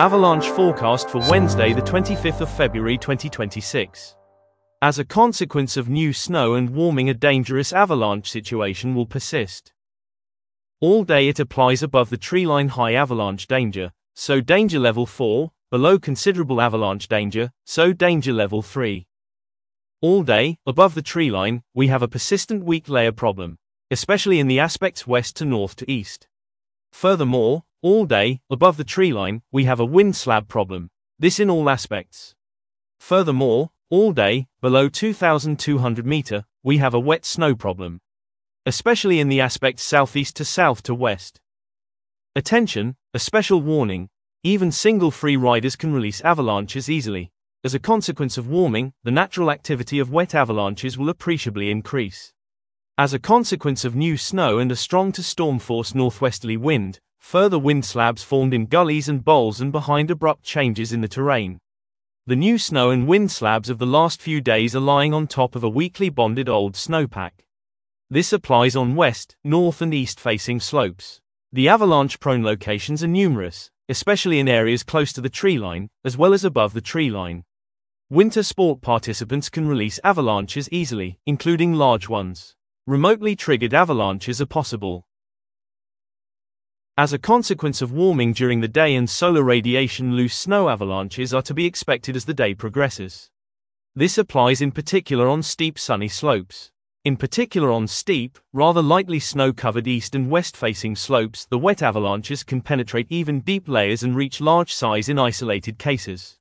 Avalanche forecast for Wednesday, the 25th of February 2026. As a consequence of new snow and warming, a dangerous avalanche situation will persist. All day it applies above the treeline, high avalanche danger, so danger level 4, below considerable avalanche danger, so danger level 3. All day, above the treeline, we have a persistent weak layer problem, especially in the aspects west to north to east. Furthermore, all day, above the treeline, we have a wind slab problem, this in all aspects. Furthermore, all day, below 2,200 meter, we have a wet snow problem, especially in the aspects southeast to south to west. Attention, a special warning, even single free riders can release avalanches easily. As a consequence of warming, the natural activity of wet avalanches will appreciably increase. As a consequence of new snow and a strong to storm force northwesterly wind, further wind slabs formed in gullies and bowls and behind abrupt changes in the terrain. The new snow and wind slabs of the last few days are lying on top of a weakly bonded old snowpack. This applies on west, north and east facing slopes. The avalanche-prone locations are numerous, especially in areas close to the treeline, as well as above the treeline. Winter sport participants can release avalanches easily, including large ones. Remotely triggered avalanches are possible. As a consequence of warming during the day and solar radiation, loose snow avalanches are to be expected as the day progresses. This applies in particular on steep sunny slopes. In particular on steep, rather lightly snow-covered east and west-facing slopes, the wet avalanches can penetrate even deep layers and reach large size in isolated cases.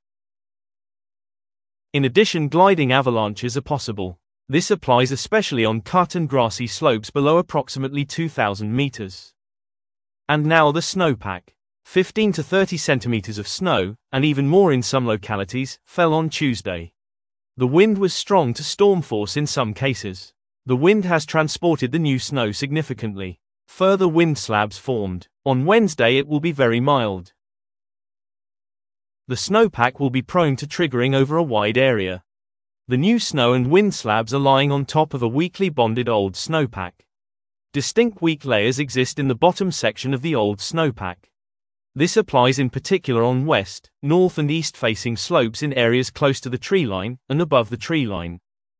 In addition, gliding avalanches are possible. This applies especially on cut and grassy slopes below approximately 2,000 meters. And now the snowpack. 15 to 30 centimeters of snow, and even more in some localities, fell on Tuesday. The wind was strong to storm force in some cases. The wind has transported the new snow significantly. Further wind slabs formed. On Wednesday it will be very mild. The snowpack will be prone to triggering over a wide area. The new snow and wind slabs are lying on top of a weakly bonded old snowpack. Distinct weak layers exist in the bottom section of the old snowpack. This applies in particular on west, north and east facing slopes in areas close to the treeline and above the treeline.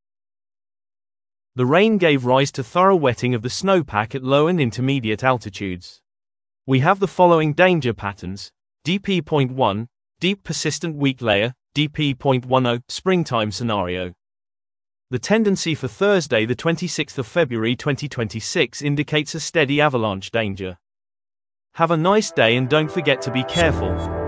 The rain gave rise to thorough wetting of the snowpack at low and intermediate altitudes. We have the following danger patterns: DP.1, deep persistent weak layer, DP.10, springtime scenario. The tendency for Thursday, the 26th of February 2026 indicates a steady avalanche danger. Have a nice day and don't forget to be careful.